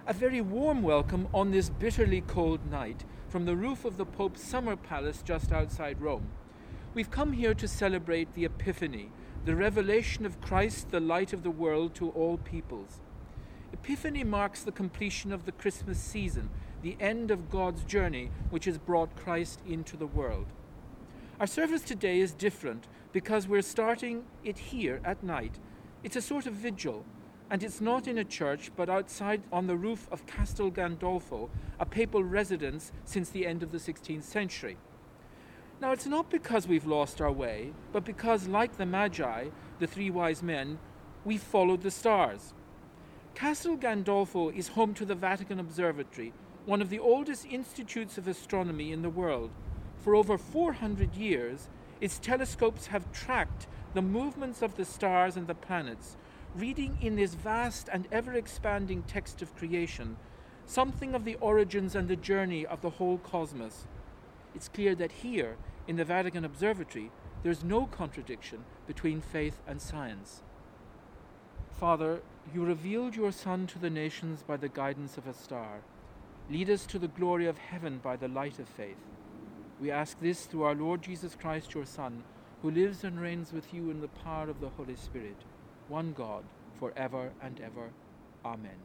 A very warm welcome on this bitterly cold night from the roof of the Pope's summer palace just outside Rome. We've come here to celebrate the Epiphany, the revelation of Christ, the light of the world to all peoples. Epiphany marks the completion of the Christmas season, the end of God's journey which has brought Christ into the world. Our service today is different because we're starting it here at night. It's a sort of vigil, and it's not in a church but outside on the roof of Castel Gandolfo, a papal residence since the end of the 16th century. Now, it's not because we've lost our way, but because, like the Magi, the three wise men, we followed the stars. Castel Gandolfo is home to the Vatican Observatory, one of the oldest institutes of astronomy in the world. For over 400 years, its telescopes have tracked the movements of the stars and the planets, reading in this vast and ever-expanding text of creation something of the origins and the journey of the whole cosmos. It's clear that here, in the Vatican Observatory, there's no contradiction between faith and science. Father, you revealed your Son to the nations by the guidance of a star. Lead us to the glory of heaven by the light of faith. We ask this through our Lord Jesus Christ, your Son, who lives and reigns with you in the power of the Holy Spirit, one God, forever and ever. Amen.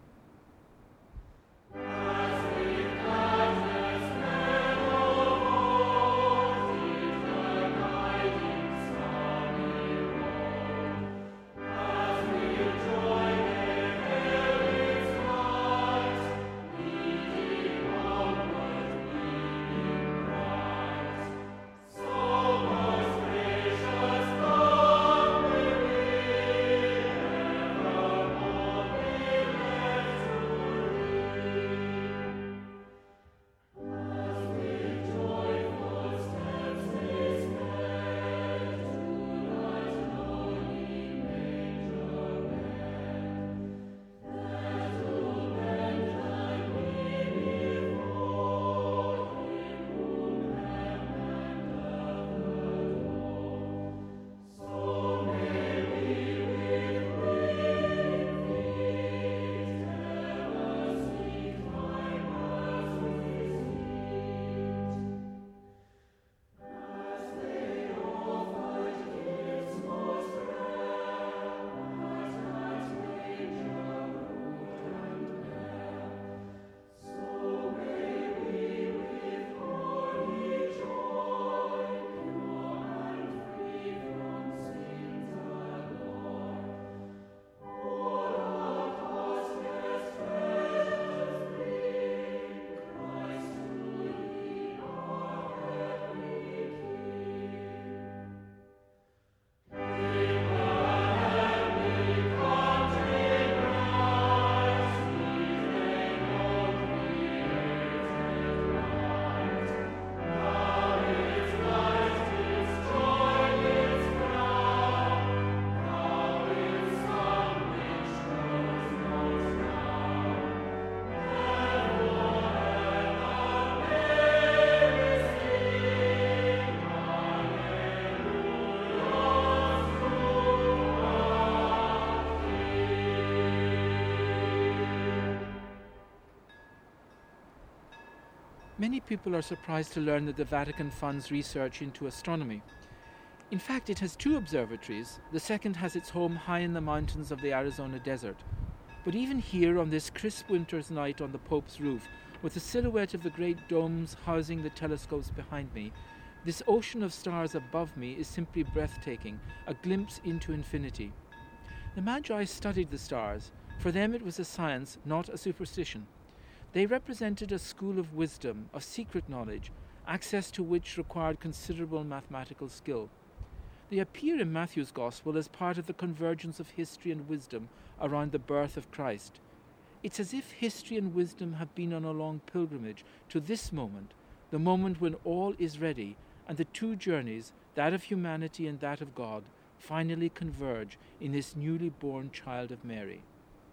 Many people are surprised to learn that the Vatican funds research into astronomy. In fact, it has two observatories. The second has its home high in the mountains of the Arizona desert. But even here on this crisp winter's night on the Pope's roof, with the silhouette of the great domes housing the telescopes behind me, this ocean of stars above me is simply breathtaking, a glimpse into infinity. The Magi studied the stars. For them it was a science, not a superstition. They represented a school of wisdom, of secret knowledge, access to which required considerable mathematical skill. They appear in Matthew's Gospel as part of the convergence of history and wisdom around the birth of Christ. It's as if history and wisdom have been on a long pilgrimage to this moment, the moment when all is ready and the two journeys, that of humanity and that of God, finally converge in this newly born child of Mary.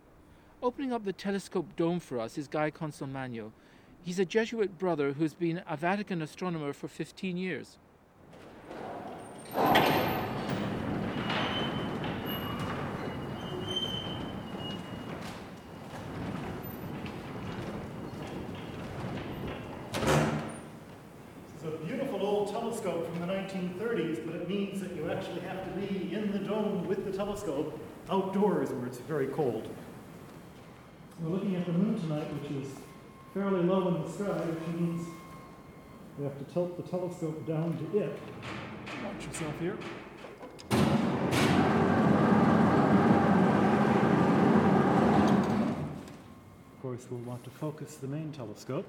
Opening up the telescope dome for us is Guy Consolmagno. He's a Jesuit brother who's been a Vatican astronomer for 15 years. telescope from the 1930s, but it means that you actually have to be in the dome with the telescope outdoors where it's very cold. We're looking at the moon tonight, which is fairly low in the sky, which means we have to tilt the telescope down to it. Watch yourself here. Of course, we'll want to focus the main telescope.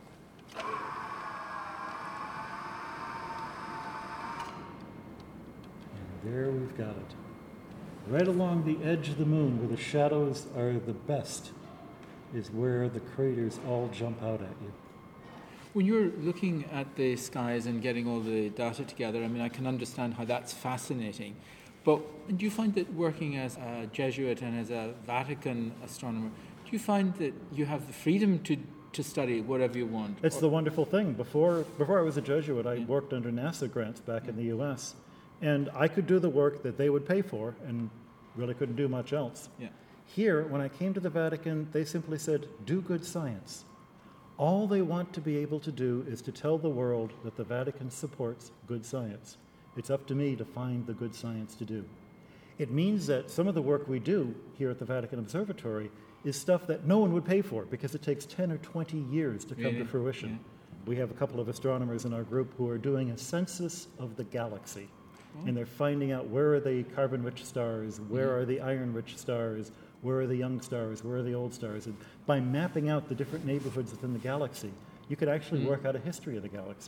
And there we've got it. Right along the edge of the moon, where the shadows are the best, is where the craters all jump out at you. When you're looking at the skies and getting all the data together, I mean, I can understand how that's fascinating. But do you find that working as a Jesuit and as a Vatican astronomer, do you find that you have the freedom to study whatever you want? It's the wonderful thing. Before I was a Jesuit, I worked under NASA grants back in the U.S., and I could do the work that they would pay for and really couldn't do much else. Yeah. Here, when I came to the Vatican, they simply said, do good science. All they want to be able to do is to tell the world that the Vatican supports good science. It's up to me to find the good science to do. It means that some of the work we do here at the Vatican Observatory is stuff that no one would pay for because it takes 10 or 20 years to come to fruition. Yeah. We have a couple of astronomers in our group who are doing a census of the galaxy. And they're finding out where are the carbon-rich stars, where are the iron-rich stars, where are the young stars, where are the old stars. And by mapping out the different neighborhoods within the galaxy, you could actually work out a history of the galaxy.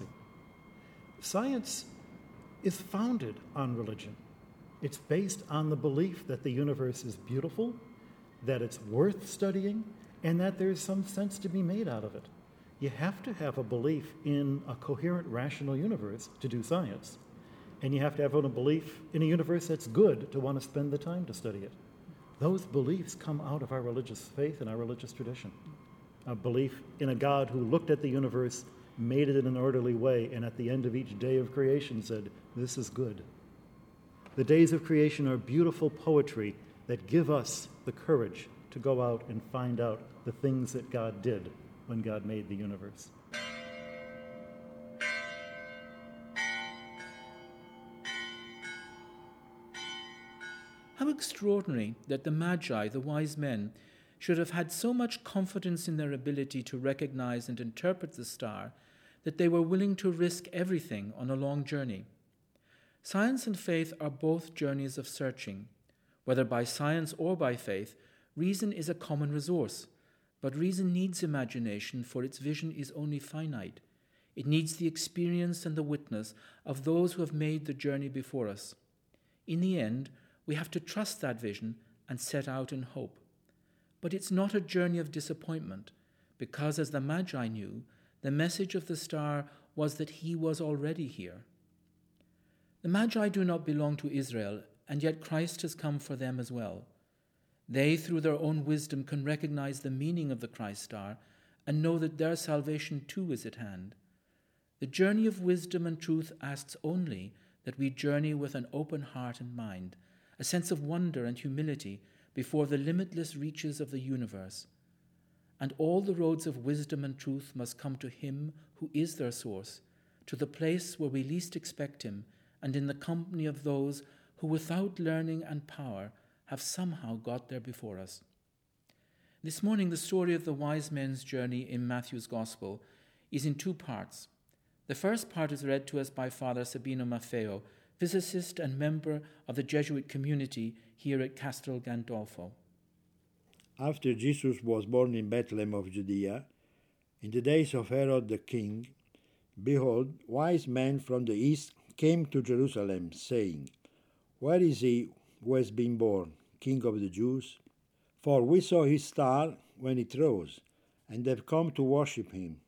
Science is founded on religion. It's based on the belief that the universe is beautiful, that it's worth studying, and that there's some sense to be made out of it. You have to have a belief in a coherent, rational universe to do science. And you have to have a belief in a universe that's good to want to spend the time to study it. Those beliefs come out of our religious faith and our religious tradition. A belief in a God who looked at the universe, made it in an orderly way, and at the end of each day of creation said, this is good. The days of creation are beautiful poetry that give us the courage to go out and find out the things that God did when God made the universe. How extraordinary that the Magi, the wise men, should have had so much confidence in their ability to recognize and interpret the star that they were willing to risk everything on a long journey. Science and faith are both journeys of searching. Whether by science or by faith, reason is a common resource, but reason needs imagination, for its vision is only finite. It needs the experience and the witness of those who have made the journey before us. In the end, we have to trust that vision and set out in hope. But it's not a journey of disappointment, because as the Magi knew, the message of the star was that he was already here. The Magi do not belong to Israel, and yet Christ has come for them as well. They, through their own wisdom, can recognize the meaning of the Christ star and know that their salvation too is at hand. The journey of wisdom and truth asks only that we journey with an open heart and mind, a sense of wonder and humility before the limitless reaches of the universe. And all the roads of wisdom and truth must come to him who is their source, to the place where we least expect him, and in the company of those who without learning and power have somehow got there before us. This morning, the story of the wise men's journey in Matthew's Gospel is in two parts. The first part is read to us by Father Sabino Maffeo, physicist and member of the Jesuit community here at Castel Gandolfo. After Jesus was born in Bethlehem of Judea, in the days of Herod the king, behold, wise men from the east came to Jerusalem, saying, Where is he who has been born, King of the Jews? For we saw his star when it rose, and have come to worship him.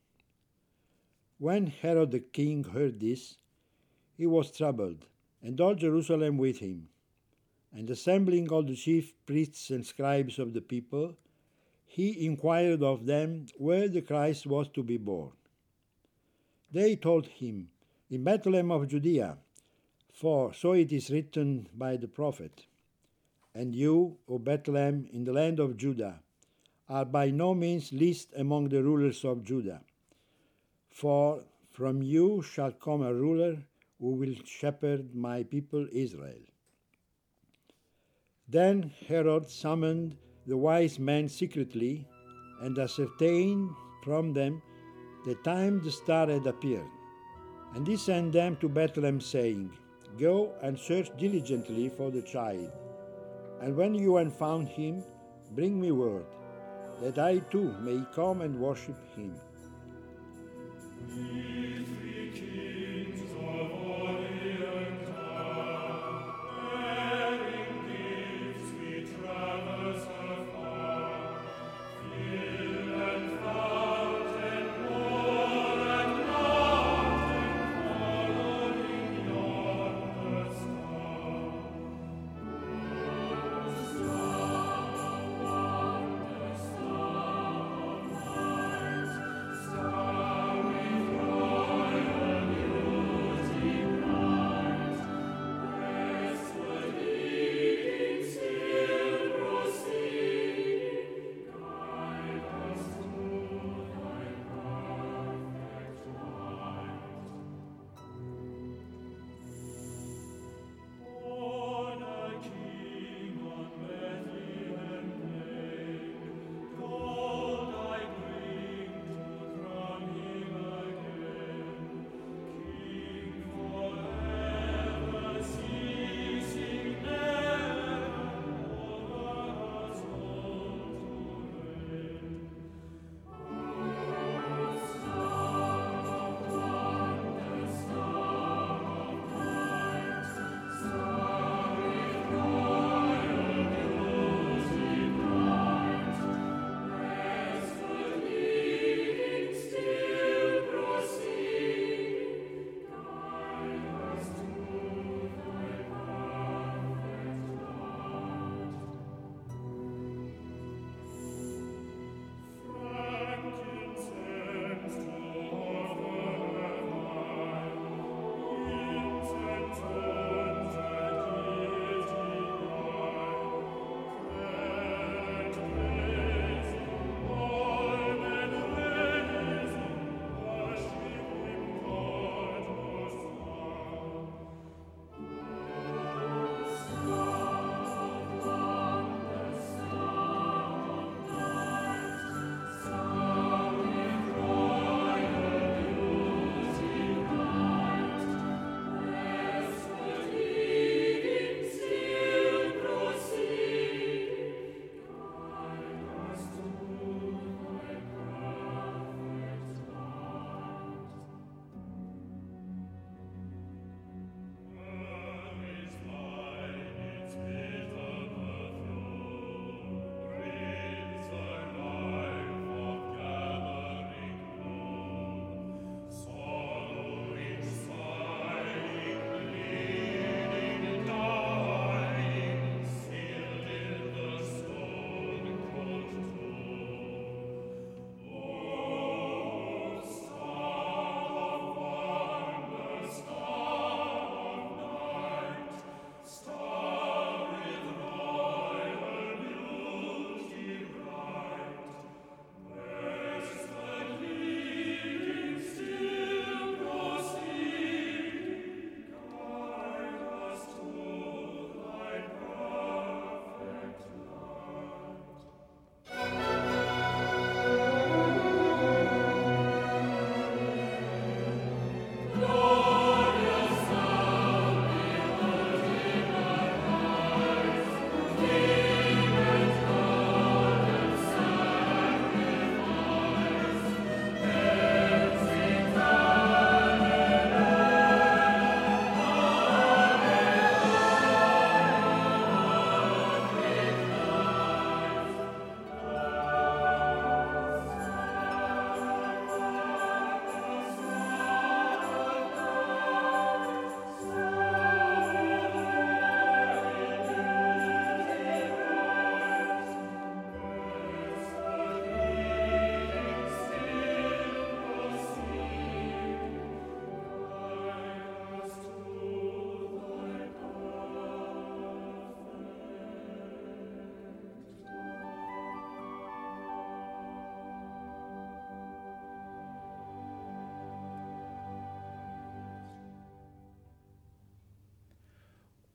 When Herod the king heard this, he was troubled, and all Jerusalem with him. And assembling all the chief priests and scribes of the people, he inquired of them where the Christ was to be born. They told him, In Bethlehem of Judea, for so it is written by the prophet. And you, O Bethlehem, in the land of Judah, are by no means least among the rulers of Judah. For from you shall come a ruler who will shepherd my people Israel. Then Herod summoned the wise men secretly and ascertained from them the time the star had appeared. And he sent them to Bethlehem, saying, Go and search diligently for the child, and when you have found him, bring me word, that I too may come and worship him.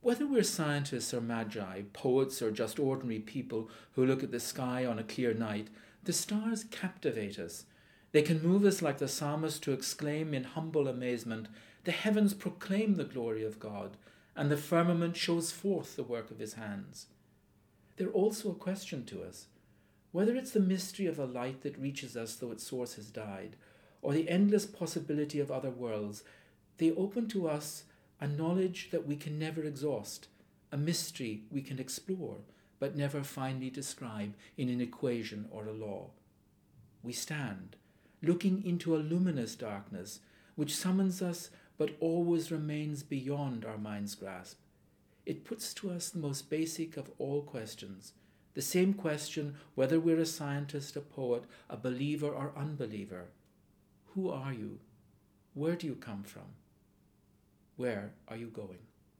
Whether we're scientists or magi, poets or just ordinary people who look at the sky on a clear night, the stars captivate us. They can move us like the psalmist to exclaim in humble amazement, "The heavens proclaim the glory of God, and the firmament shows forth the work of his hands." They're also a question to us. Whether it's the mystery of a light that reaches us though its source has died, or the endless possibility of other worlds, they open to us a knowledge that we can never exhaust, a mystery we can explore, but never finally describe in an equation or a law. We stand, looking into a luminous darkness, which summons us but always remains beyond our mind's grasp. It puts to us the most basic of all questions, the same question whether we're a scientist, a poet, a believer or unbeliever. Who are you? Where do you come from? Where are you going?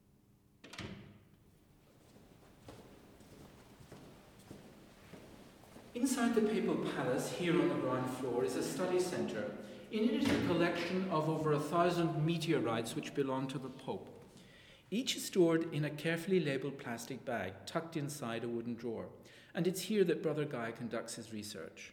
Inside the Papal Palace, here on the ground floor, is a study centre. In it is a collection of over 1,000 meteorites which belong to the Pope. Each is stored in a carefully labelled plastic bag, tucked inside a wooden drawer. And it's here that Brother Guy conducts his research.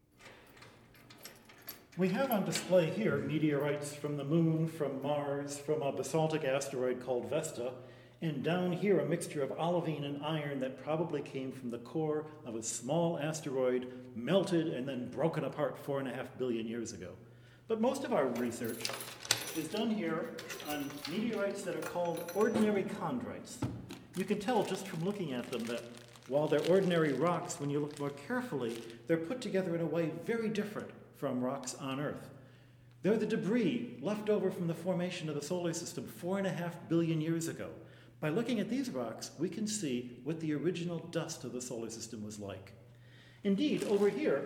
We have on display here meteorites from the moon, from Mars, from a basaltic asteroid called Vesta, and down here a mixture of olivine and iron that probably came from the core of a small asteroid, melted and then broken apart 4.5 billion years ago. But most of our research is done here on meteorites that are called ordinary chondrites. You can tell just from looking at them that while they're ordinary rocks, when you look more carefully, they're put together in a way very different from rocks on Earth. They're the debris left over from the formation of the solar system 4.5 billion years ago. By looking at these rocks, we can see what the original dust of the solar system was like. Indeed, over here,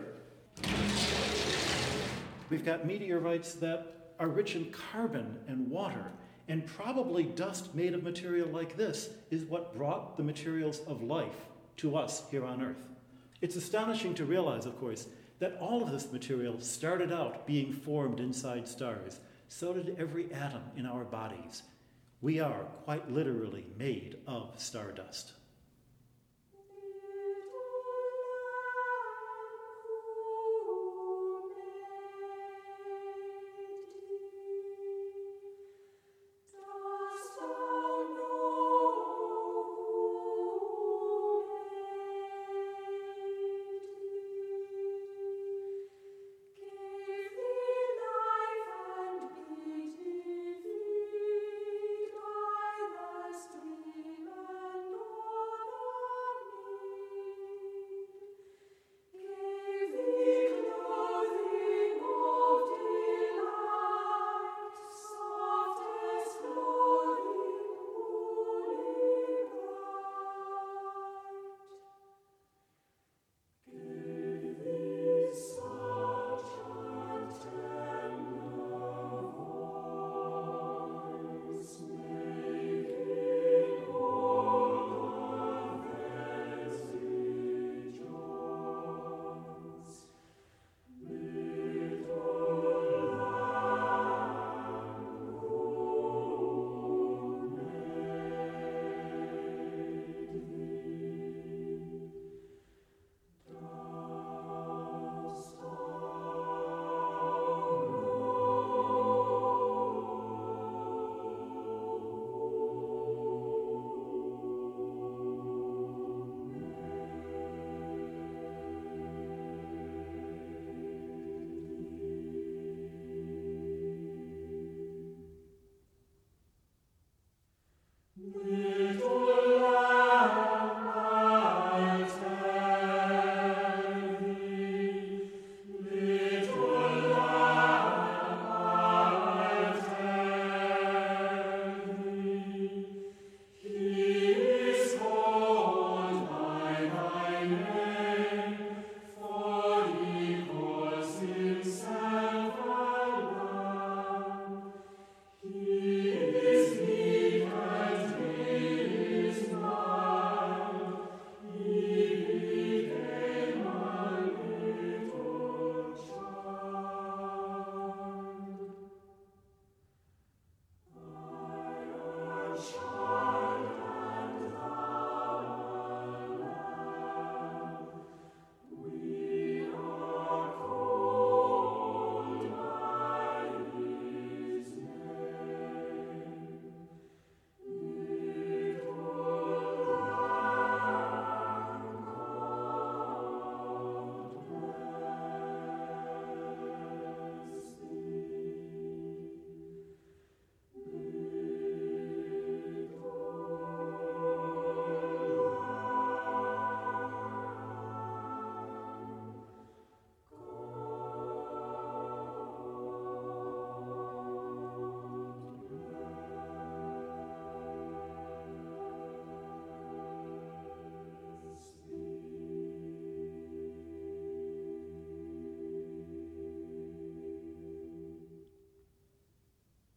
we've got meteorites that are rich in carbon and water, and probably dust made of material like this is what brought the materials of life to us here on Earth. It's astonishing to realize, of course, that all of this material started out being formed inside stars. So did every atom in our bodies. We are quite literally made of stardust.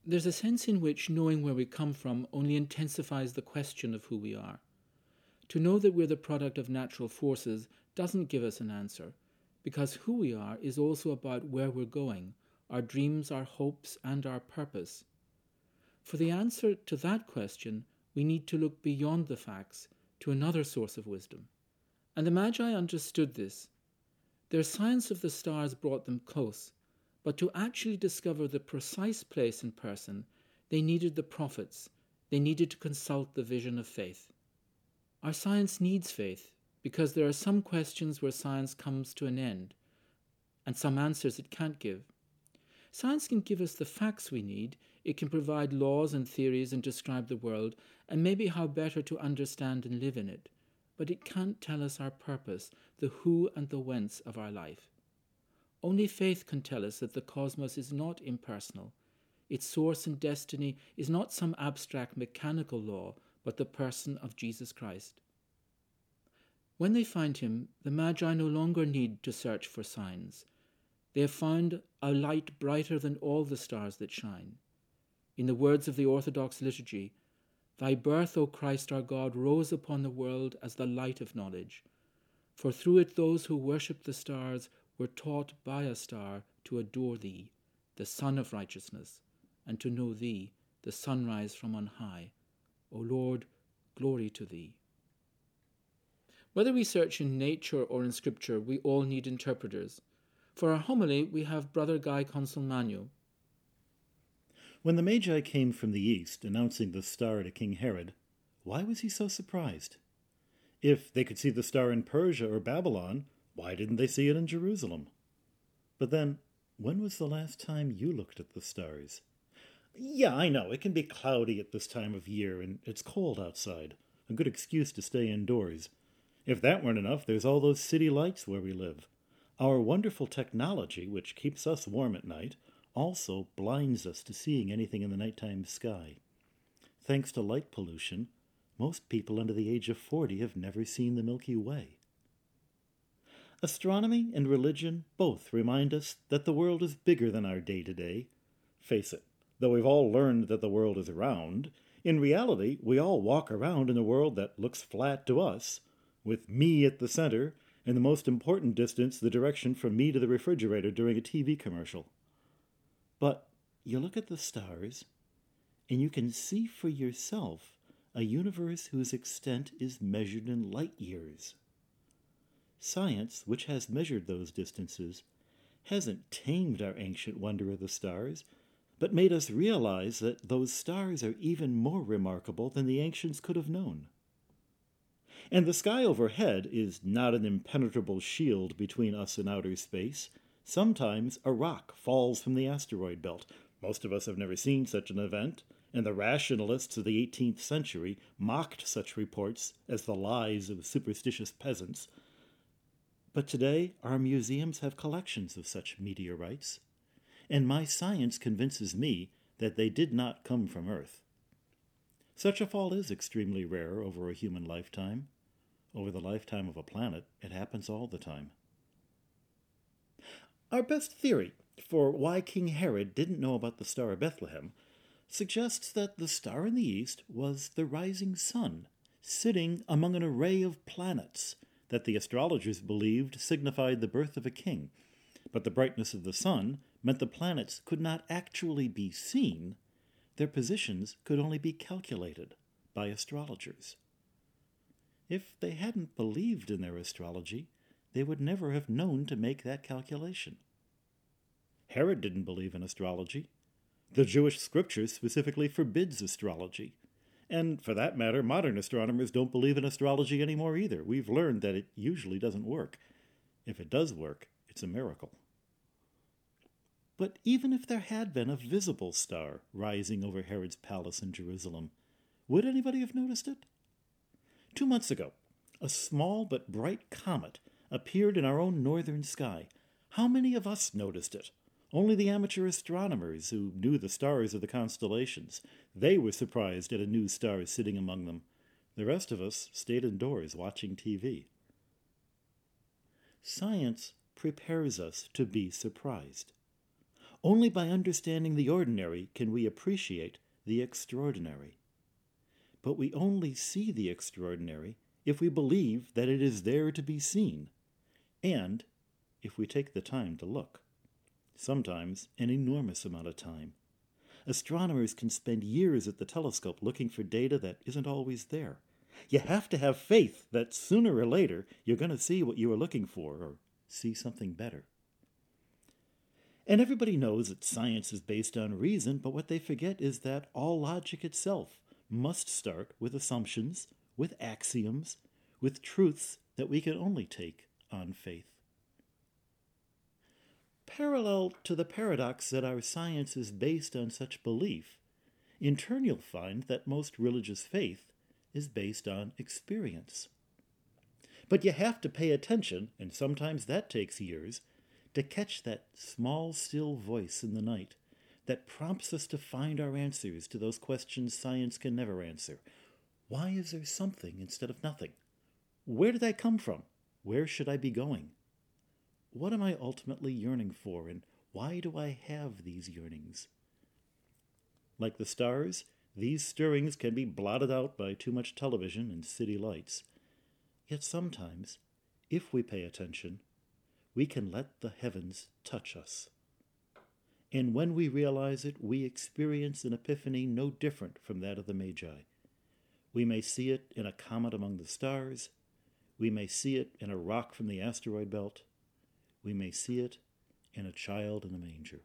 There's a sense in which knowing where we come from only intensifies the question of who we are. To know that we're the product of natural forces doesn't give us an answer, because who we are is also about where we're going, our dreams, our hopes, and our purpose. For the answer to that question, we need to look beyond the facts to another source of wisdom. And the Magi understood this. Their science of the stars brought them close, but to actually discover the precise place and person, they needed the prophets. They needed to consult the vision of faith. Our science needs faith, because there are some questions where science comes to an end, and some answers it can't give. Science can give us the facts we need, it can provide laws and theories and describe the world, and maybe how better to understand and live in it, but it can't tell us our purpose, the who and the whence of our life. Only faith can tell us that the cosmos is not impersonal. Its source and destiny is not some abstract mechanical law, but the person of Jesus Christ. When they find him, the Magi no longer need to search for signs. They have found a light brighter than all the stars that shine. In the words of the Orthodox liturgy, "Thy birth, O Christ our God, rose upon the world as the light of knowledge. For through it those who worship the stars were taught by a star to adore thee, the Sun of righteousness, and to know thee, the sunrise from on high. O Lord, glory to thee." Whether we search in nature or in Scripture, we all need interpreters. For our homily, we have Brother Guy Consolmagno. When the Magi came from the east, announcing the star to King Herod, why was he so surprised? If they could see the star in Persia or Babylon, why didn't they see it in Jerusalem? But then, when was the last time you looked at the stars? Yeah, I know, it can be cloudy at this time of year, and it's cold outside. A good excuse to stay indoors. If that weren't enough, there's all those city lights where we live. Our wonderful technology, which keeps us warm at night, also blinds us to seeing anything in the nighttime sky. Thanks to light pollution, most people under the age of 40 have never seen the Milky Way. Astronomy and religion both remind us that the world is bigger than our day-to-day. Face it, though we've all learned that the world is round, in reality we all walk around in a world that looks flat to us, with me at the center, and the most important distance the direction from me to the refrigerator during a TV commercial. But you look at the stars, and you can see for yourself a universe whose extent is measured in light years. Science, which has measured those distances, hasn't tamed our ancient wonder of the stars, but made us realize that those stars are even more remarkable than the ancients could have known. And the sky overhead is not an impenetrable shield between us and outer space. Sometimes a rock falls from the asteroid belt. Most of us have never seen such an event, and the rationalists of the 18th century mocked such reports as the lies of superstitious peasants. But today, our museums have collections of such meteorites, and my science convinces me that they did not come from Earth. Such a fall is extremely rare over a human lifetime. Over the lifetime of a planet, it happens all the time. Our best theory for why King Herod didn't know about the Star of Bethlehem suggests that the star in the east was the rising sun, sitting among an array of planets that the astrologers believed signified the birth of a king. But the brightness of the sun meant the planets could not actually be seen. Their positions could only be calculated by astrologers. If they hadn't believed in their astrology, they would never have known to make that calculation. Herod didn't believe in astrology. The Jewish scriptures specifically forbids astrology. And for that matter, modern astronomers don't believe in astrology anymore either. We've learned that it usually doesn't work. If it does work, it's a miracle. But even if there had been a visible star rising over Herod's palace in Jerusalem, would anybody have noticed it? 2 months ago, a small but bright comet appeared in our own northern sky. How many of us noticed it? Only the amateur astronomers who knew the stars of the constellations. They were surprised at a new star sitting among them. The rest of us stayed indoors watching TV. Science prepares us to be surprised. Only by understanding the ordinary can we appreciate the extraordinary. But we only see the extraordinary if we believe that it is there to be seen, and if we take the time to look. Sometimes an enormous amount of time. Astronomers can spend years at the telescope looking for data that isn't always there. You have to have faith that sooner or later you're going to see what you were looking for, or see something better. And everybody knows that science is based on reason, but what they forget is that all logic itself must start with assumptions, with axioms, with truths that we can only take on faith. Parallel to the paradox that our science is based on such belief, in turn you'll find that most religious faith is based on experience. But you have to pay attention, and sometimes that takes years, to catch that small, still voice in the night that prompts us to find our answers to those questions science can never answer. Why is there something instead of nothing? Where did that come from? Where should I be going? What am I ultimately yearning for, and why do I have these yearnings? Like the stars, these stirrings can be blotted out by too much television and city lights. Yet sometimes, if we pay attention, we can let the heavens touch us. And when we realize it, we experience an epiphany no different from that of the Magi. We may see it in a comet among the stars. We may see it in a rock from the asteroid belt. We may see it in a child in a manger.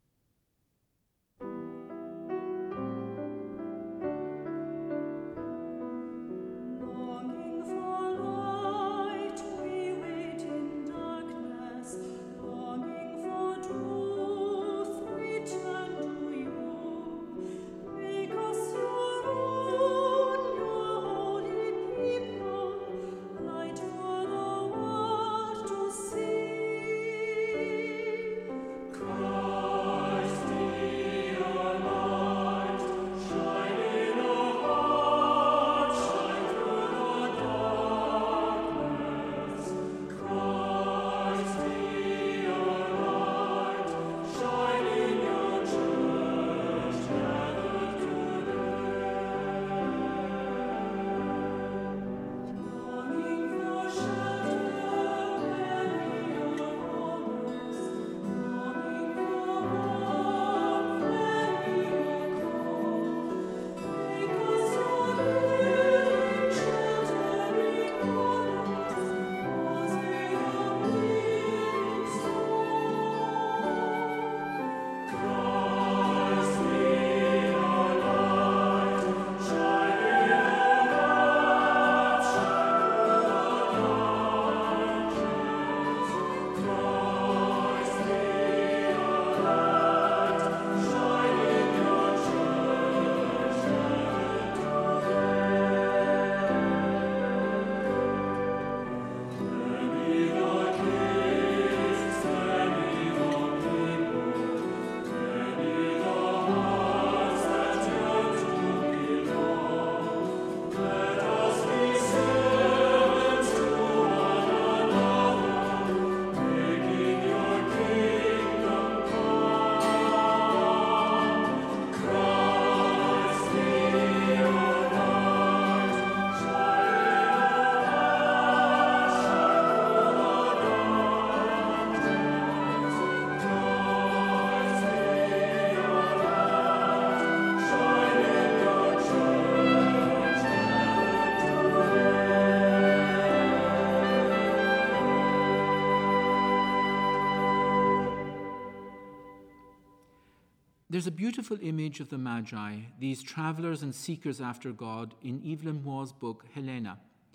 There's a beautiful image of the Magi, these travelers and seekers after God, in Yves Lemoy's book, Helena.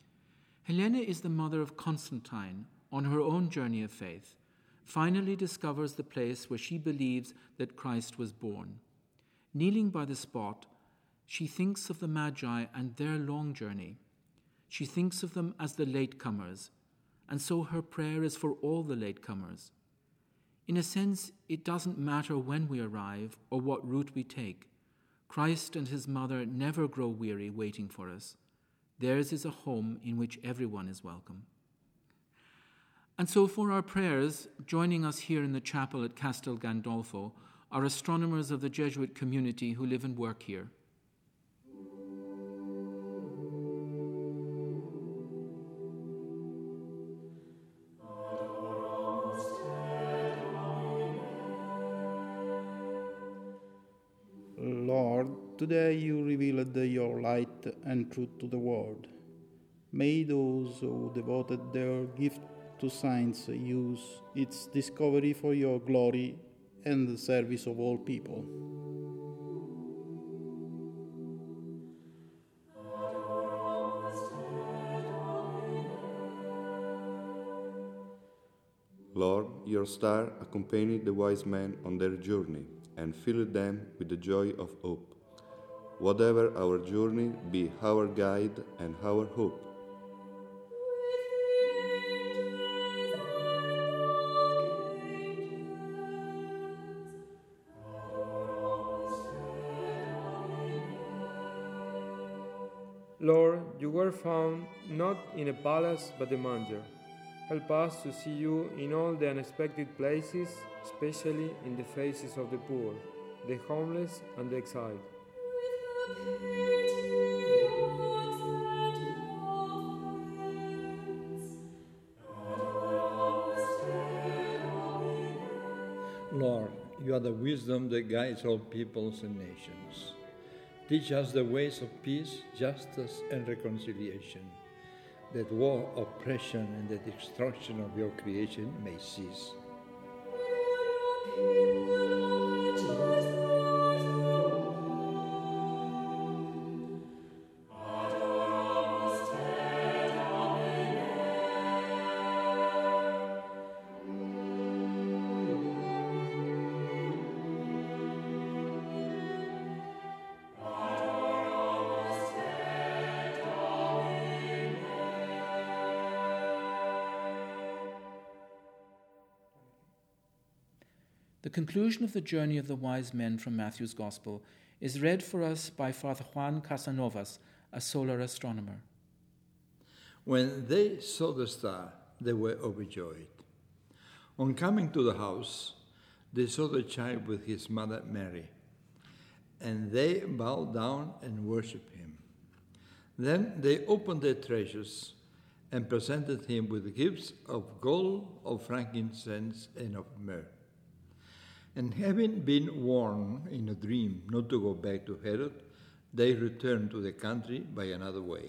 Helena is the mother of Constantine, on her own journey of faith, finally discovers the place where she believes that Christ was born. Kneeling by the spot, she thinks of the Magi and their long journey. She thinks of them as the latecomers, and so her prayer is for all the latecomers. In a sense, it doesn't matter when we arrive or what route we take. Christ and his mother never grow weary waiting for us. Theirs is a home in which everyone is welcome. And so for our prayers, joining us here in the chapel at Castel Gandolfo are astronomers of the Jesuit community who live and work here. Lord, today you revealed your light and truth to the world. May those who devoted their gift to science use its discovery for your glory and the service of all people. Lord, your star accompanied the wise men on their journey and filled them with the joy of hope. Whatever our journey, be our guide and our hope. Lord, you were found not in a palace but a manger. Help us to see you in all the unexpected places, especially in the faces of the poor, the homeless, and the exiled. Lord, you are the wisdom that guides all peoples and nations. Teach us the ways of peace, justice, and reconciliation, that war, oppression, and the destruction of your creation may cease. The conclusion of the journey of the wise men from Matthew's Gospel is read for us by Father Juan Casanovas, a solar astronomer. When they saw the star, they were overjoyed. On coming to the house, they saw the child with his mother Mary, and they bowed down and worshipped him. Then they opened their treasures and presented him with gifts of gold, of frankincense, and of myrrh. And having been warned in a dream not to go back to Herod, they returned to the country by another way.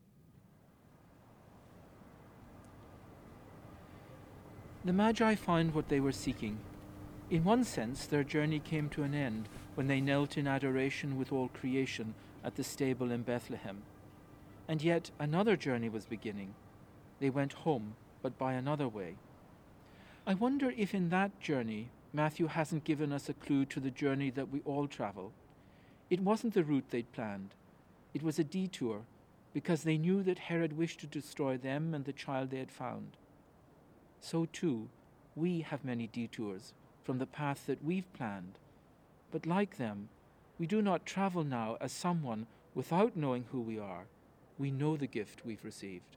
The Magi find what they were seeking. In one sense, their journey came to an end when they knelt in adoration with all creation at the stable in Bethlehem. And yet another journey was beginning. They went home, but by another way. I wonder if in that journey Matthew hasn't given us a clue to the journey that we all travel. It wasn't the route they'd planned. It was a detour, because they knew that Herod wished to destroy them and the child they had found. So too, we have many detours from the path that we've planned. But like them, we do not travel now as someone without knowing who we are. We know the gift we've received.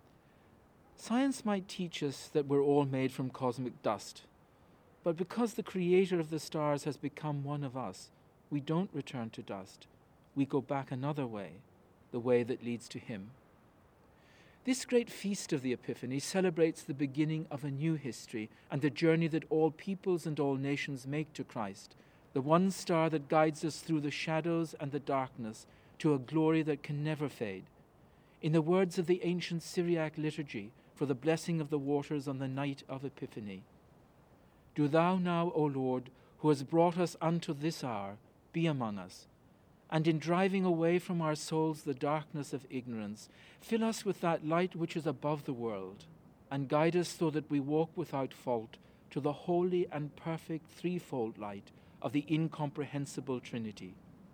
Science might teach us that we're all made from cosmic dust. But because the creator of the stars has become one of us, we don't return to dust. We go back another way, the way that leads to him. This great feast of the Epiphany celebrates the beginning of a new history and the journey that all peoples and all nations make to Christ, the one star that guides us through the shadows and the darkness to a glory that can never fade. In the words of the ancient Syriac liturgy for the blessing of the waters on the night of Epiphany, do thou now, O Lord, who hast brought us unto this hour, be among us, and in driving away from our souls the darkness of ignorance, fill us with that light which is above the world, and guide us so that we walk without fault to the holy and perfect threefold light of the incomprehensible Trinity.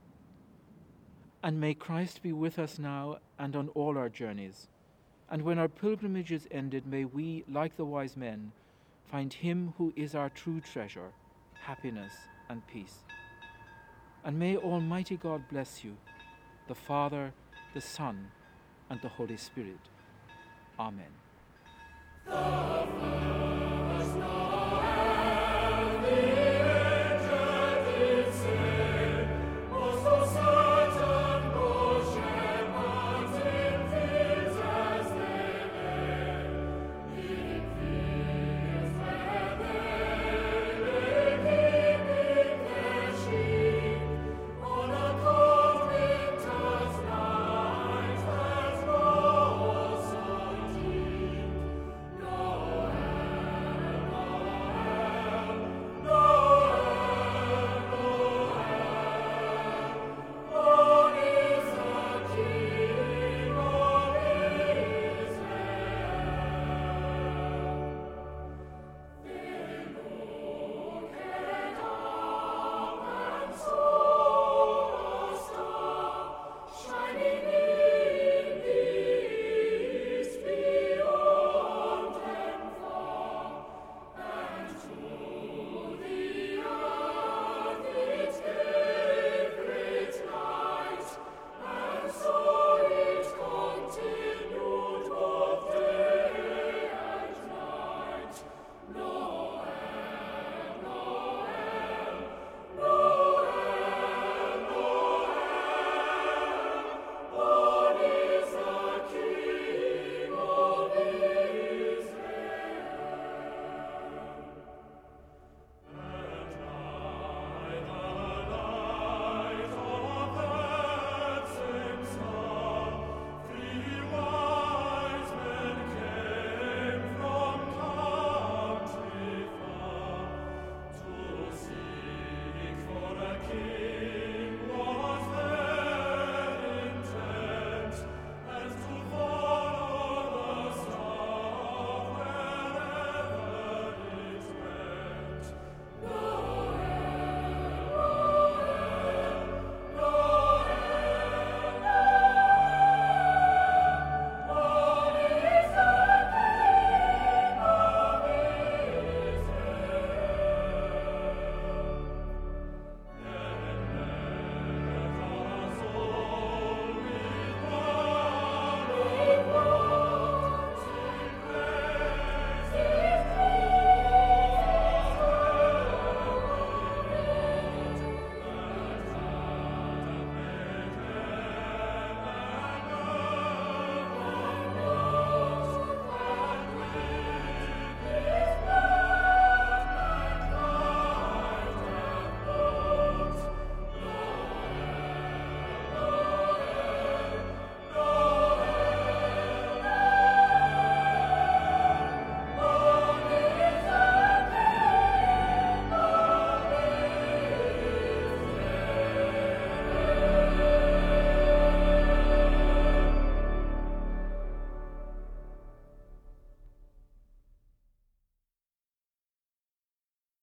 And may Christ be with us now and on all our journeys, and when our pilgrimage is ended, may we, like the wise men, find him who is our true treasure, happiness and peace. And may Almighty God bless you, the Father, the Son, and the Holy Spirit. Amen.